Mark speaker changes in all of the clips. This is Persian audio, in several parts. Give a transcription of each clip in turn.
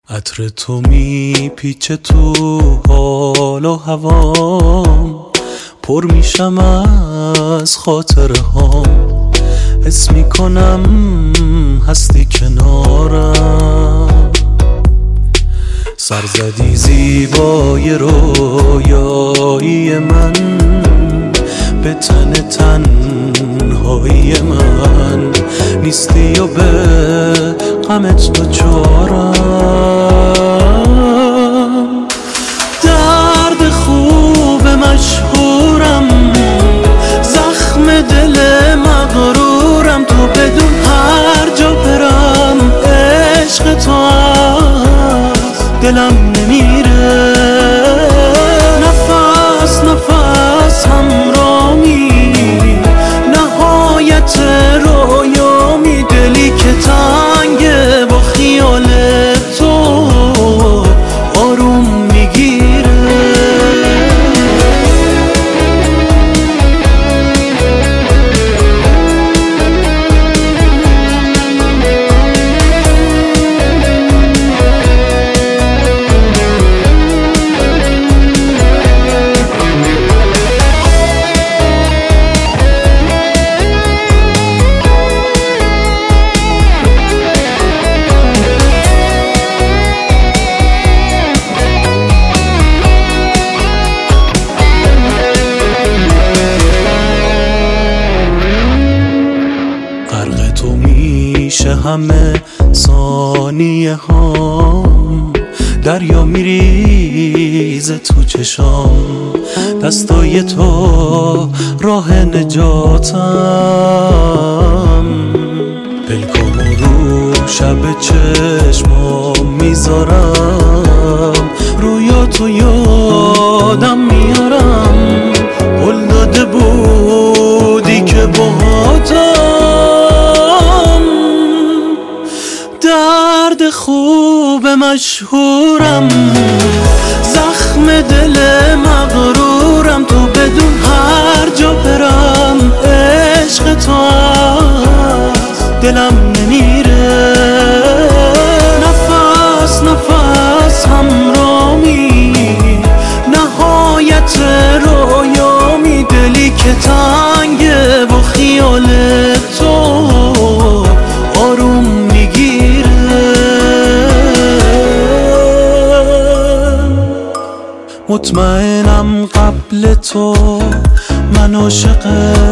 Speaker 1: عطر تو میپیچه تو حال و هوام، پر میشم از خاطره هام. حس میکنم هستی کنارم، سرزدی زیبای رویایی من، به تن تنهایی من نیستی و به غمت دوچارم. درد خوب مشهورم، زخم دل مغرورم، تو بدون هر جا برم عشق تو از دلم نمیره. نفس نفس همرامی، نهایت رویامی، دلی که تنگه با خیال تو آروم میگیره. تو میشه همه ثانیه هام، دریا میریزه تو چشام، دستای تو راه نجاتم. پلکامو رو شب چشمام میذارم، رویاتو یادم میارم، قول داده بودی که باهاتم. درد خوب مشهورم، زخم دل مغرورم، تو بدون هر جا برم عشق تو از دلم نمیره. نفس نفس همرامی، نهایت رویامی، دلی که تنگه با خیال تو آروم میگیره. مطمئنم قبل تو من عاشق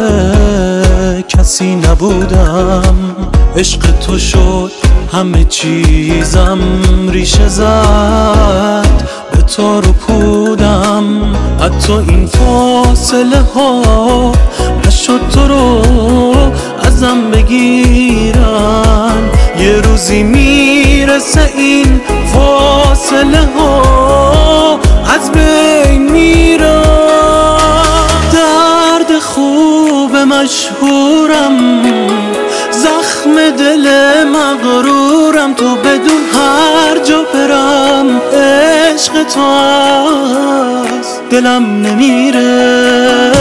Speaker 1: کسی نبودم، عشق تو شد همه چیزم، ریشه زد به تار و پودم. حتی این فاصله ها نشد تو رو ازم بگیرن، یه روزی میرسه این فاصله ها از بین میرن. درد خوب مشهورم، زخم دل مغرورم، تو بدون هر جا برم عشق تو از دلم نمیره.